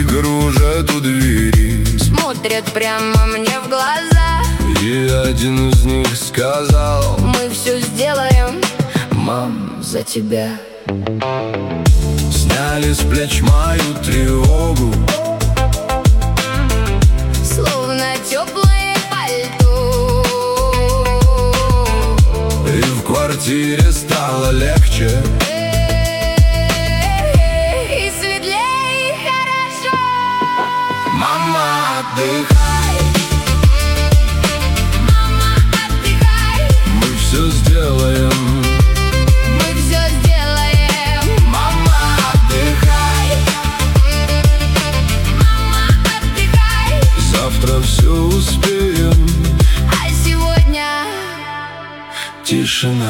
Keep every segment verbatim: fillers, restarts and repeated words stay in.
кружат у двери, смотрят прямо мне в глаза. И один из них сказал: мы все сделаем, мам, за тебя. Сняли с плеч мою тревогу, словно теплое пальто. И в квартире стало легче, и светлей, и хорошо. Мама, отдыхай, Мама, отдыхай, мы все сделаем. мы все сделаем. Мама, отдыхай, Мама, отдыхай, завтра все успеем. а сегодня Тишина.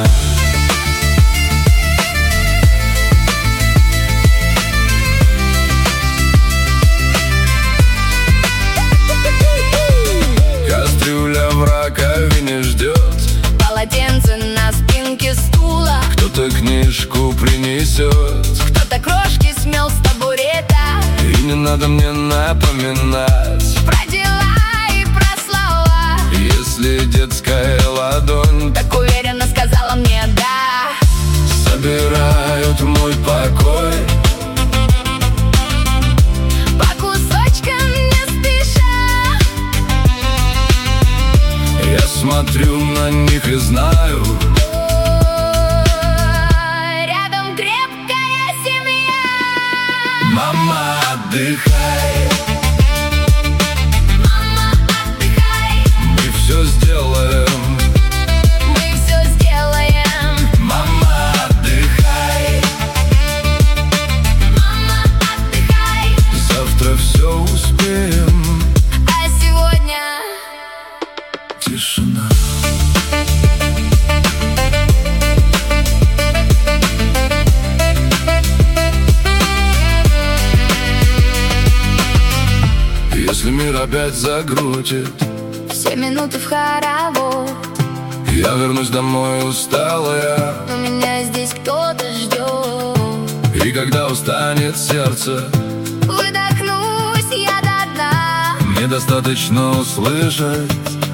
Кастрюля в раковине ждет, полотенце на спинке стула. кто-то книжку принесет, Кто-то крошки смел с табурета. и не надо мне напоминать Про дела и про слова. если детская ладонь Так уверенно сказала мне да. собирают мой покой. По кусочкам не спеша. Я смотрю на них и знаю: рядом крепкая семья. мама, отдыхай, Мама, отдыхай, мы все сделаем. мы все сделаем. Мама, отдыхай, Мама, отдыхай, завтра все успеем. а сегодня Тишина. Если мир опять закрутит, все минуты в хоровод. я вернусь домой усталая, Но меня здесь кто-то ждет. и когда устанет сердце, Выдохнусь я до дна. мне достаточно услышать: